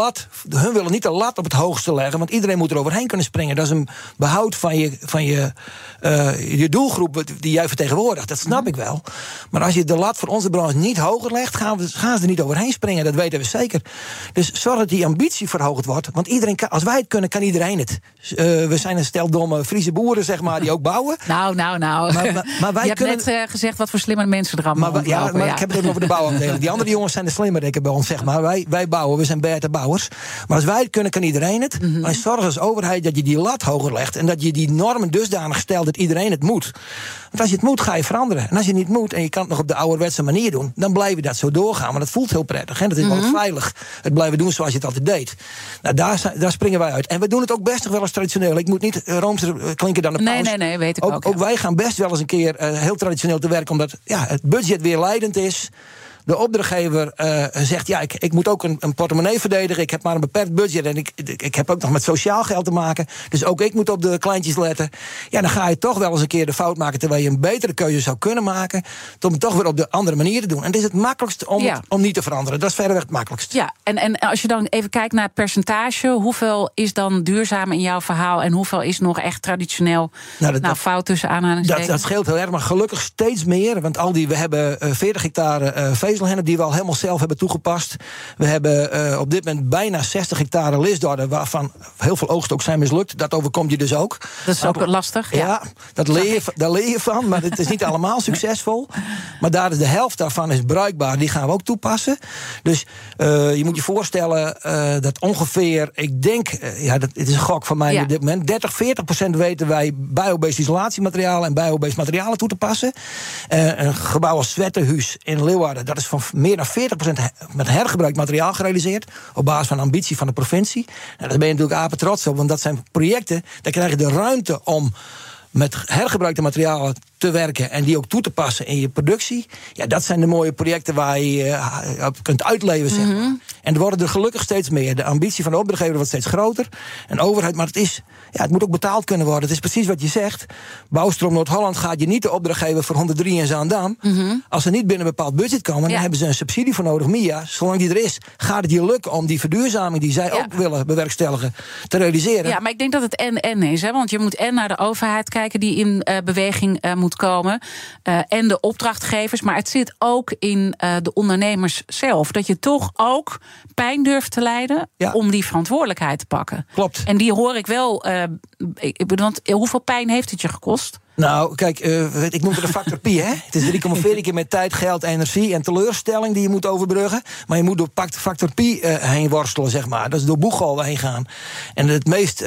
de lat op het hoogste leggen, want iedereen moet er overheen kunnen springen. Dat is een behoud van je doelgroep die jij vertegenwoordigt. Dat snap ik wel. Maar als je de lat voor onze branche niet hoger legt, gaan ze er niet overheen springen. Dat weten we zeker. Dus zorg dat die ambitie verhoogd wordt. Want iedereen als wij het kunnen, kan iedereen het. We zijn een stel domme Friese boeren, zeg maar, die ook bouwen. Nou. Maar wij je hebt net gezegd wat voor slimme mensen er allemaal rondlopen. Maar ik heb het even over de bouwafdeling. Die andere jongens zijn de slimmerikken bij ons, zeg maar. Wij bouwen, we zijn beta bouwers. Maar als wij het kunnen, kan iedereen het. Mm-hmm. Maar zorg als overheid dat je die lat hoger legt. En dat je die normen dusdanig stelt dat iedereen het moet. Want als je het moet, ga je veranderen. En als je het niet moet en je kan het nog op de ouderwetse manier doen, dan blijf je dat zo doorgaan. Maar dat voelt heel prettig. Hè? Dat is wel veilig. Het blijven doen zoals je het altijd deed. Nou, daar springen wij uit. En we doen het ook best nog wel eens traditioneel. Ik moet niet roomser klinken dan de paus. Nee, weet ik ook. Ook wij gaan best wel eens een keer heel traditioneel te werk, omdat het budget weer leidend is. De opdrachtgever zegt, ik moet ook een portemonnee verdedigen. Ik heb maar een beperkt budget en ik heb ook nog met sociaal geld te maken. Dus ook ik moet op de kleintjes letten. Ja, dan ga je toch wel eens een keer de fout maken, terwijl je een betere keuze zou kunnen maken, om het toch weer op de andere manier te doen. En het is het makkelijkst om niet te veranderen. Dat is verreweg het makkelijkst. Ja, en als je dan even kijkt naar het percentage, hoeveel is dan duurzaam in jouw verhaal en hoeveel is nog echt traditioneel fout tussen aanhalingstekens? Dat scheelt heel erg, maar gelukkig steeds meer. Want we hebben 40 hectare vezelhennep die we al helemaal zelf hebben toegepast. We hebben op dit moment bijna 60 hectare lisdorren, waarvan heel veel oogsten ook zijn mislukt. Dat overkomt je dus ook. Dat is ook lastig. Ja, daar leer je van, maar het is niet allemaal succesvol. Maar daar is de helft daarvan is bruikbaar. Die gaan we ook toepassen. Dus je moet je voorstellen dat ongeveer, ik denk, het is een gok van mij op dit moment, 30-40% weten wij biobased isolatiematerialen en biobased materialen toe te passen. Een gebouw als Zwetterhuis in Leeuwarden, dat is van meer dan 40% met hergebruikt materiaal gerealiseerd, op basis van ambitie van de provincie. Nou, daar ben je natuurlijk apen trots op, want dat zijn projecten, daar krijg je de ruimte om met hergebruikte materialen te werken en die ook toe te passen in je productie. Ja, dat zijn de mooie projecten waar je kunt uitleven, zeg maar. En er worden er gelukkig steeds meer. De ambitie van de opdrachtgever wordt steeds groter. En overheid, maar het moet ook betaald kunnen worden. Het is precies wat je zegt. Bouwstroom Noord-Holland gaat je niet de opdrachtgever voor 103 in Zaandam. Als ze niet binnen een bepaald budget komen, dan hebben ze een subsidie voor nodig. MIA, zolang die er is, gaat het je lukken om die verduurzaming die zij ook willen bewerkstelligen te realiseren. Ja, maar ik denk dat het en is. Hè? Want je moet naar de overheid kijken die in beweging moet komen. En de opdrachtgevers. Maar het zit ook in de ondernemers zelf. Dat je toch ook pijn durft te lijden om die verantwoordelijkheid te pakken. Klopt. En die hoor ik wel. Want hoeveel pijn heeft het je gekost? Nou, kijk, ik noem het een factor pi, hè. Het is 3,4 keer met tijd, geld, energie en teleurstelling die je moet overbruggen. Maar je moet door factor pi heen worstelen, zeg maar. Dat is door Boeghal heen gaan. En het meest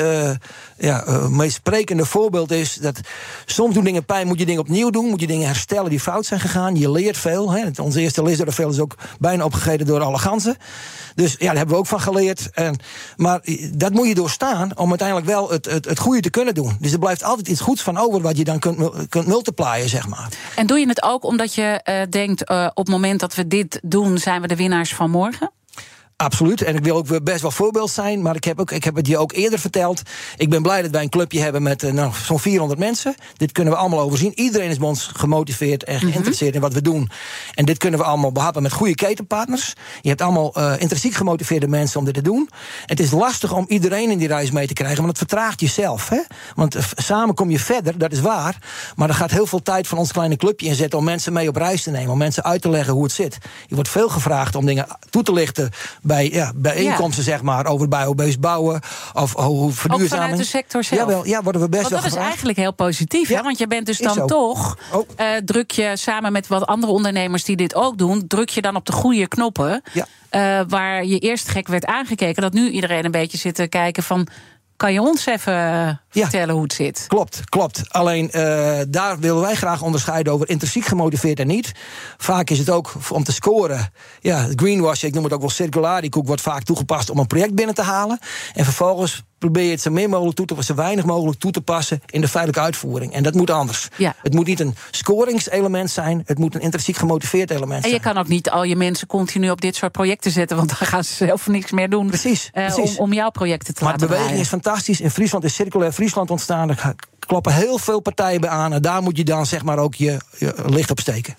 sprekende voorbeeld is dat soms doen dingen pijn, moet je dingen opnieuw doen, moet je dingen herstellen die fout zijn gegaan. Je leert veel. Hè. Onze eerste lisdorrenvel is ook bijna opgegeten door alle ganzen. Dus daar hebben we ook van geleerd. Maar dat moet je doorstaan om uiteindelijk wel het goede te kunnen doen. Dus er blijft altijd iets goeds van over wat je dan kunt multiplyen, zeg maar. En doe je het ook omdat je denkt, op het moment dat we dit doen, zijn we de winnaars van morgen? Absoluut. En ik wil ook best wel voorbeeld zijn. Maar ik heb het je ook eerder verteld. Ik ben blij dat wij een clubje hebben met zo'n 400 mensen. Dit kunnen we allemaal overzien. Iedereen is bij ons gemotiveerd en geïnteresseerd in wat we doen. En dit kunnen we allemaal behappen met goede ketenpartners. Je hebt allemaal intrinsiek gemotiveerde mensen om dit te doen. Het is lastig om iedereen in die reis mee te krijgen. Want het vertraagt jezelf. Hè? Want samen kom je verder, dat is waar. Maar er gaat heel veel tijd van ons kleine clubje in zitten om mensen mee op reis te nemen. Om mensen uit te leggen hoe het zit. Je wordt veel gevraagd om dingen toe te lichten bij bijeenkomsten, zeg maar, over biobased bouwen of hoe verduurzaming. Ook vanuit de sector zelf? Jawel, worden we best wel gevraagd. Dat is eigenlijk heel positief, hè? Want je bent dus dan toch, druk je samen met wat andere ondernemers die dit ook doen, druk je dan op de goede knoppen, waar je eerst gek werd aangekeken, dat nu iedereen een beetje zit te kijken van, kan je ons even vertellen hoe het zit? Klopt. Alleen daar willen wij graag onderscheiden over intrinsiek gemotiveerd en niet. Vaak is het ook om te scoren. Ja, greenwashing, ik noem het ook wel circulariekoek, wordt vaak toegepast om een project binnen te halen. En vervolgens probeer je het zo min mogelijk zo weinig mogelijk toe te passen in de feitelijke uitvoering. En dat moet anders. Ja. Het moet niet een scoringselement zijn, het moet een intrinsiek gemotiveerd element zijn. En je kan ook niet al je mensen continu op dit soort projecten zetten, want dan gaan ze zelf niks meer doen. Precies. Om jouw projecten te laten draaien. Maar de beweging is fantastisch. In Friesland is Circulair Friesland ontstaan. Er kloppen heel veel partijen bij aan. En daar moet je dan zeg maar ook je licht op steken.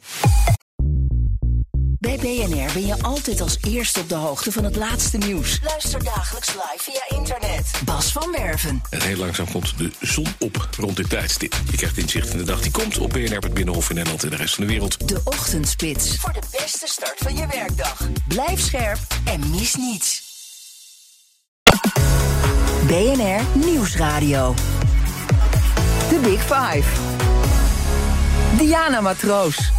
Bij BNR ben je altijd als eerste op de hoogte van het laatste nieuws. Luister dagelijks live via internet. Bas van Werven. En heel langzaam komt de zon op rond dit tijdstip. Je krijgt inzicht in de dag die komt op BNR, het Binnenhof in Nederland en de rest van de wereld. De Ochtendspits. Voor de beste start van je werkdag. Blijf scherp en mis niets. BNR Nieuwsradio. The Big Five. Diana Matroos.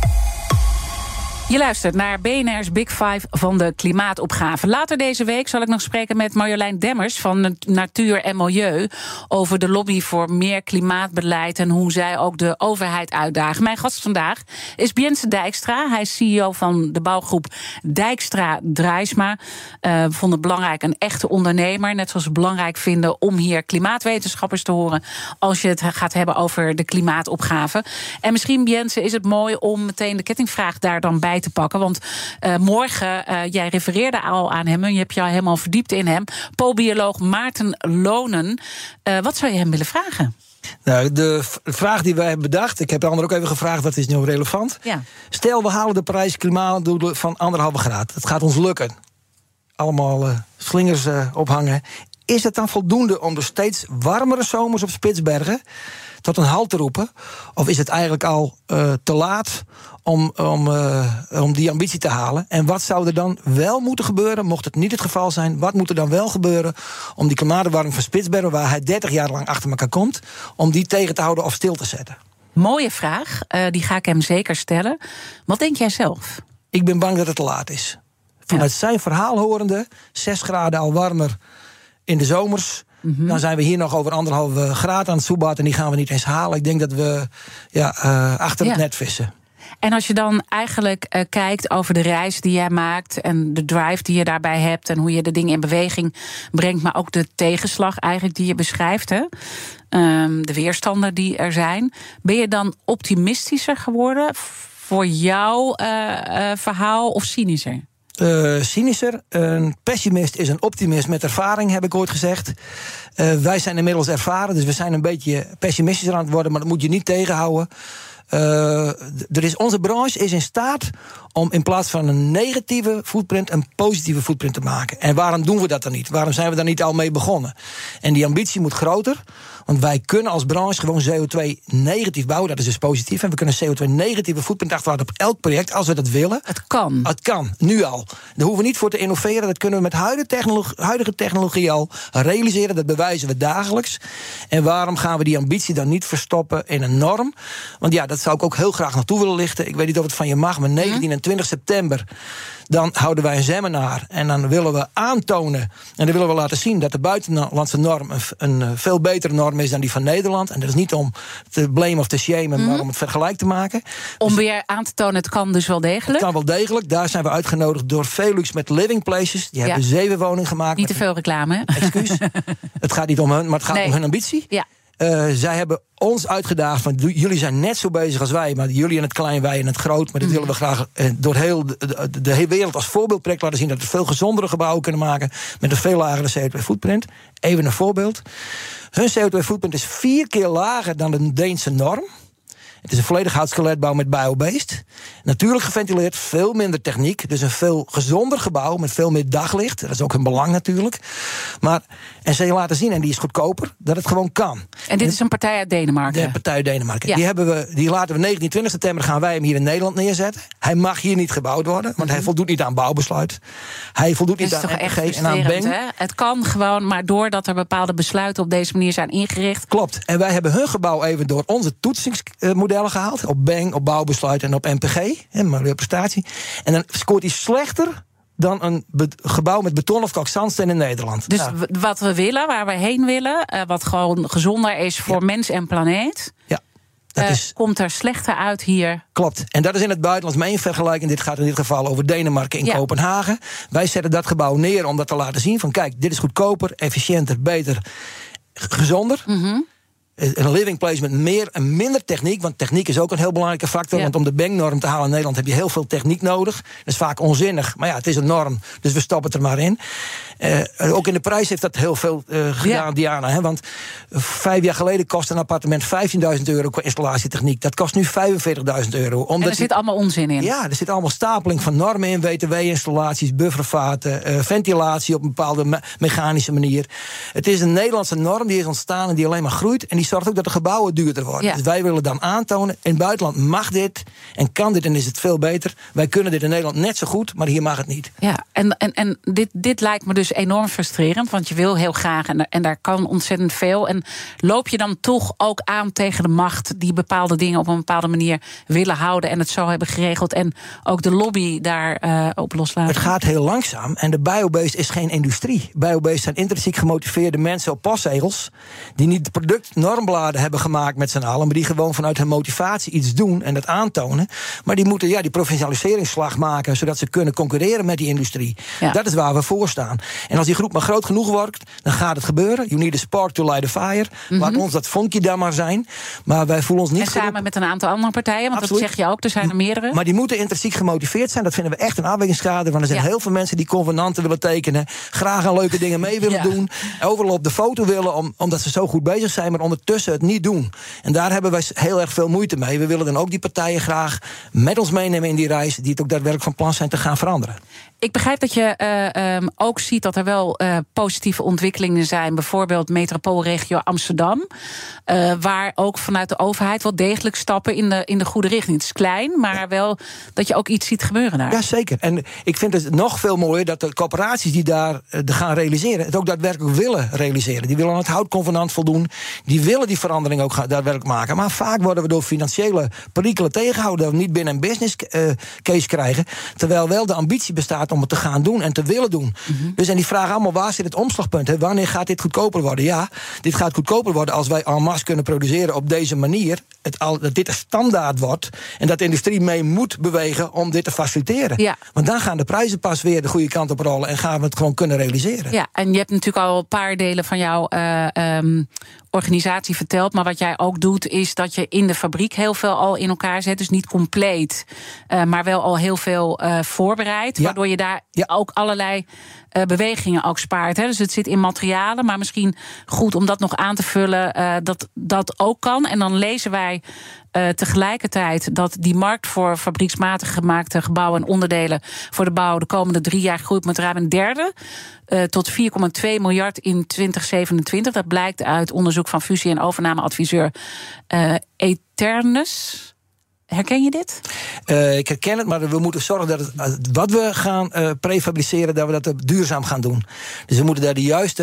Je luistert naar BNR's Big Five van de klimaatopgave. Later deze week zal ik nog spreken met Marjolein Demmers van Natuur en Milieu over de lobby voor meer klimaatbeleid en hoe zij ook de overheid uitdagen. Mijn gast vandaag is Bjentse Dijkstra. Hij is CEO van de bouwgroep Dijkstra Draaisma. We vonden het belangrijk, een echte ondernemer. Net zoals we het belangrijk vinden om hier klimaatwetenschappers te horen als je het gaat hebben over de klimaatopgave. En misschien, Bjentse, is het mooi om meteen de kettingvraag daar dan bij te pakken. Want morgen, jij refereerde al aan hem en je hebt je al helemaal verdiept in hem. Poolbioloog Maarten Lonen. Wat zou je hem willen vragen? Nou, de vraag die wij hebben bedacht, ik heb de ander ook even gevraagd, wat is nu relevant? Ja. Stel, we halen de Parijs klimaatdoelen van 1,5 graden. Het gaat ons lukken. Allemaal slingers ophangen. Is het dan voldoende om de steeds warmere zomers op Spitsbergen tot een halt te roepen? Of is het eigenlijk al te laat om die ambitie te halen? En wat zou er dan wel moeten gebeuren, mocht het niet het geval zijn? Wat moet er dan wel gebeuren om die klimaatopwarming van Spitsbergen, waar hij 30 jaar lang achter elkaar komt, om die tegen te houden of stil te zetten? Mooie vraag, die ga ik hem zeker stellen. Wat denk jij zelf? Ik ben bang dat het te laat is. Vanuit zijn verhaal horende, 6 graden al warmer in de zomers. Mm-hmm. Dan zijn we hier nog over 1,5 graden aan het soebaat en die gaan we niet eens halen. Ik denk dat we achter het net vissen. En als je dan eigenlijk kijkt over de reis die jij maakt en de drive die je daarbij hebt en hoe je de dingen in beweging brengt, maar ook de tegenslag eigenlijk die je beschrijft, hè? De weerstanden die er zijn, ben je dan optimistischer geworden voor jouw verhaal of cynischer? Cynischer. Een pessimist is een optimist met ervaring, heb ik ooit gezegd. Wij zijn inmiddels ervaren, dus we zijn een beetje pessimistischer aan het worden, maar dat moet je niet tegenhouden. Onze branche is in staat om in plaats van een negatieve footprint een positieve footprint te maken. En waarom doen we dat dan niet? Waarom zijn we daar niet al mee begonnen? En die ambitie moet groter, want wij kunnen als branche gewoon CO2-negatief bouwen. Dat is dus positief. En we kunnen CO2-negatieve footprint achterlaten op elk project als we dat willen. Het kan. Het kan, nu al. Daar hoeven we niet voor te innoveren. Dat kunnen we met huidige technologie al realiseren. Dat bewijzen we dagelijks. En waarom gaan we die ambitie dan niet verstoppen in een norm? Want ja, dat zou ik ook heel graag naartoe willen lichten. Ik weet niet of het van je mag, maar 19 en 20 september... dan houden wij een seminar en dan willen we aantonen en dan willen we laten zien dat de buitenlandse norm een veel betere norm is dan die van Nederland. En dat is niet om te blamen of te shamen, maar om het vergelijk te maken. Om weer aan te tonen, het kan dus wel degelijk? Het kan wel degelijk. Daar zijn we uitgenodigd door Velux met Living Places. Die hebben 7 woningen gemaakt. Niet te veel reclame, hè? Excuus. Het gaat niet om hun, maar het gaat om hun ambitie. Ja. Zij hebben ons uitgedaagd van jullie zijn net zo bezig als wij, maar jullie in het klein, wij in het groot. Maar dit willen we graag door heel de hele wereld als voorbeeldproject laten zien dat we veel gezondere gebouwen kunnen maken met een veel lagere CO2-footprint. Even een voorbeeld. Hun CO2-footprint is 4 keer lager dan de Deense norm. Het is een volledig houtskeletbouw met biobased. Natuurlijk geventileerd, veel minder techniek. Dus een veel gezonder gebouw met veel meer daglicht. Dat is ook hun belang natuurlijk. En ze laten zien, en die is goedkoper, dat het gewoon kan. En dit is een partij uit Denemarken? De partij uit Denemarken. Ja. Die laten we 19 en 20 september gaan wij hem hier in Nederland neerzetten. Hij mag hier niet gebouwd worden, want hij voldoet niet aan bouwbesluit. Hij voldoet niet aan NPG en aan BENG. Hè? Het kan gewoon, maar doordat er bepaalde besluiten op deze manier zijn ingericht. Klopt. En wij hebben hun gebouw even door onze toetsingsmodellen gehaald. Op BENG, op bouwbesluit en op NPG. Milieuprestatie. En dan scoort hij slechter dan een gebouw met beton of kalkzandsteen in Nederland. Dus wat we willen, waar we heen willen, wat gewoon gezonder is voor mens en planeet. Ja. Komt er slechter uit hier. Klopt. En dat is in het buitenland maar één vergelijking. Dit gaat in dit geval over Denemarken in Kopenhagen. Wij zetten dat gebouw neer om dat te laten zien. Van kijk, dit is goedkoper, efficiënter, beter, gezonder. Een living place met meer en minder techniek. Want techniek is ook een heel belangrijke factor. Ja. Want om de BENG-norm te halen in Nederland heb je heel veel techniek nodig. Dat is vaak onzinnig. Maar ja, het is een norm. Dus we stoppen het er maar in. Ook in de prijs heeft dat heel veel gedaan, Diana. Hè? Want 5 jaar geleden kostte een appartement €15.000 qua installatietechniek. Dat kost nu €45.000. En er zit allemaal onzin in. Ja, er zit allemaal stapeling van normen in. WTW-installaties, buffervaten, ventilatie op een bepaalde mechanische manier. Het is een Nederlandse norm die is ontstaan en die alleen maar groeit. En die zorgt ook dat de gebouwen duurder worden. Ja. Dus wij willen dan aantonen, in het buitenland mag dit en kan dit en is het veel beter. Wij kunnen dit in Nederland net zo goed, maar hier mag het niet. Ja, en dit lijkt me dus enorm frustrerend, want je wil heel graag en daar kan ontzettend veel. En loop je dan toch ook aan tegen de macht die bepaalde dingen op een bepaalde manier willen houden en het zo hebben geregeld en ook de lobby daar op loslaten? Het gaat heel langzaam en de biobased is geen industrie. Biobased zijn intrinsiek gemotiveerde mensen op postzegels die niet het product normbladen hebben gemaakt met z'n allen, maar die gewoon vanuit hun motivatie iets doen en dat aantonen. Maar die moeten die provincialiseringsslag maken, zodat ze kunnen concurreren met die industrie. Ja. Dat is waar we voor staan. En als die groep maar groot genoeg wordt, dan gaat het gebeuren. You need a spark to light a fire. Laat ons dat vonkje daar maar zijn. Maar wij voelen ons niet... En samen met een aantal andere partijen, want absoluut. Dat zeg je ook, er zijn er meerdere. Maar die moeten intrinsiek gemotiveerd zijn. Dat vinden we echt een afwegingskader. Want er zijn heel veel mensen die convenanten willen tekenen, graag aan leuke dingen mee willen doen, overal op de foto willen, omdat ze zo goed bezig zijn, maar ondertussen het niet doen. En daar hebben wij heel erg veel moeite mee. We willen dan ook die partijen graag met ons meenemen in die reis, die het ook daadwerkelijk van plan zijn te gaan veranderen. Ik begrijp dat je ook ziet dat er wel positieve ontwikkelingen zijn. Bijvoorbeeld metropoolregio Amsterdam. Waar ook vanuit de overheid wel degelijk stappen in de goede richting. Het is klein, maar wel dat je ook iets ziet gebeuren daar. Ja, zeker. En ik vind het nog veel mooier dat de corporaties die daar gaan realiseren, het ook daadwerkelijk willen realiseren. Die willen aan het houtconvenant voldoen. Die willen die verandering ook daadwerkelijk maken. Maar vaak worden we door financiële perikelen tegengehouden, dat we niet binnen een business case krijgen. Terwijl wel de ambitie bestaat om het te gaan doen en te willen doen. Dus en die vragen allemaal, waar zit het omslagpunt? Hè? Wanneer gaat dit goedkoper worden? Ja, dit gaat goedkoper worden als wij en masse kunnen produceren op deze manier. Dat dit een standaard wordt en dat de industrie mee moet bewegen om dit te faciliteren. Ja. Want dan gaan de prijzen pas weer de goede kant op rollen en gaan we het gewoon kunnen realiseren. Ja, en je hebt natuurlijk al een paar delen van jouw organisatie verteld, maar wat jij ook doet is dat je in de fabriek heel veel al in elkaar zet, dus niet compleet, maar wel al heel veel voorbereidt, waardoor je daar ook allerlei bewegingen ook spaart. Hè? Dus het zit in materialen, maar misschien goed om dat nog aan te vullen, dat ook kan. En dan lezen wij tegelijkertijd dat die markt voor fabrieksmatig gemaakte gebouwen en onderdelen voor de bouw de komende 3 jaar groeit met ruim een derde. Tot 4,2 miljard in 2027. Dat blijkt uit onderzoek van fusie- en overnameadviseur Eternus. Herken je dit? Ik herken het, maar we moeten zorgen dat wat we gaan prefabriceren, dat we dat duurzaam gaan doen. Dus we moeten daar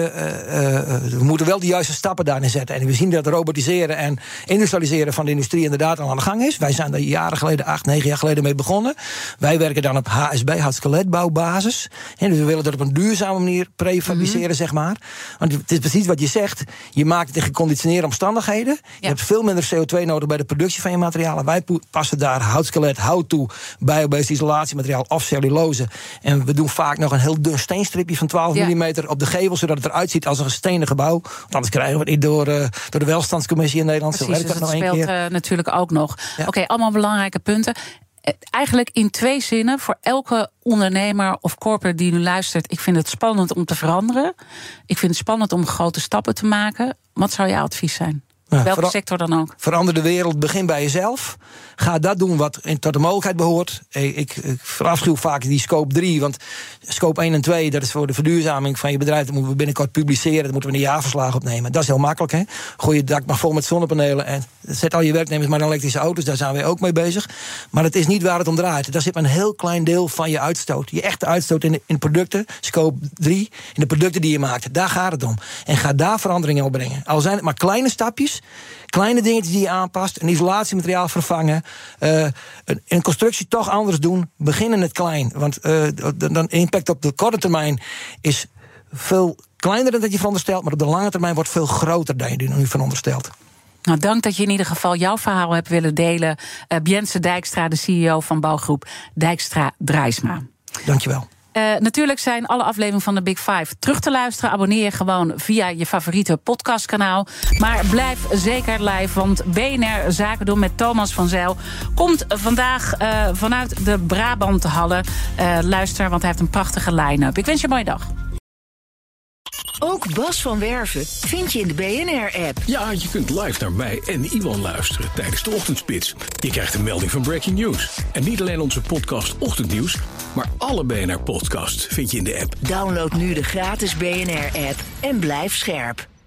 we moeten wel de juiste stappen daarin zetten. En we zien dat robotiseren en industrialiseren van de industrie inderdaad al aan de gang is. Wij zijn daar 8, 9 jaar geleden mee begonnen. Wij werken dan op HSB, houtskeletbouwbasis. En dus we willen dat op een duurzame manier prefabriceren, zeg maar. Want het is precies wat je zegt. Je maakt het in geconditioneerde omstandigheden. Je hebt veel minder CO2 nodig bij de productie van je materialen. Wij passen daar houtskelet, hout toe, biobased isolatiemateriaal of cellulose. En we doen vaak nog een heel dun steenstripje van 12 mm op de gevel, zodat het eruit ziet als een stenen gebouw. Want anders krijgen we het niet door de welstandscommissie in Nederland. Precies, zo werkt dus dat dat nog speelt natuurlijk ook nog. Ja. Oké, allemaal belangrijke punten. Eigenlijk in 2 zinnen voor elke ondernemer of corporate die nu luistert. Ik vind het spannend om te veranderen. Ik vind het spannend om grote stappen te maken. Wat zou jouw advies zijn? Welke sector dan ook? Verander de wereld, begin bij jezelf. Ga dat doen wat tot de mogelijkheid behoort. Ik verafschuw vaak die scope 3, want scope 1 en 2... dat is voor de verduurzaming van je bedrijf. Dat moeten we binnenkort publiceren, dat moeten we in de jaarverslag opnemen. Dat is heel makkelijk, hè? Gooi je dak maar vol met zonnepanelen en zet al je werknemers maar in elektrische auto's. Daar zijn wij ook mee bezig. Maar dat is niet waar het om draait. Daar zit maar een heel klein deel van je uitstoot. Je echte uitstoot in producten, scope 3... in de producten die je maakt. Daar gaat het om. En ga daar veranderingen op brengen. Al zijn het maar kleine stapjes, kleine dingetjes die je aanpast, een isolatiemateriaal vervangen, een constructie toch anders doen, beginnen het klein. Want de impact op de korte termijn is veel kleiner dan dat je veronderstelt, maar op de lange termijn wordt veel groter dan je nu veronderstelt. Nou, dank dat je in ieder geval jouw verhaal hebt willen delen. Bjentse Dijkstra, de CEO van bouwgroep Dijkstra Drijsma. Dankjewel. Natuurlijk zijn alle afleveringen van de Big Five terug te luisteren. Abonneer je gewoon via je favoriete podcastkanaal. Maar blijf zeker live, want BNR Zaken doen met Thomas van Zijl komt vandaag vanuit de Brabanthallen. Luister, want hij heeft een prachtige line-up. Ik wens je een mooie dag. Ook Bas van Werven vind je in de BNR-app. Ja, je kunt live naar mij en Iwan luisteren tijdens de ochtendspits. Je krijgt een melding van Breaking News. En niet alleen onze podcast Ochtendnieuws, maar alle BNR-podcasts vind je in de app. Download nu de gratis BNR-app en blijf scherp.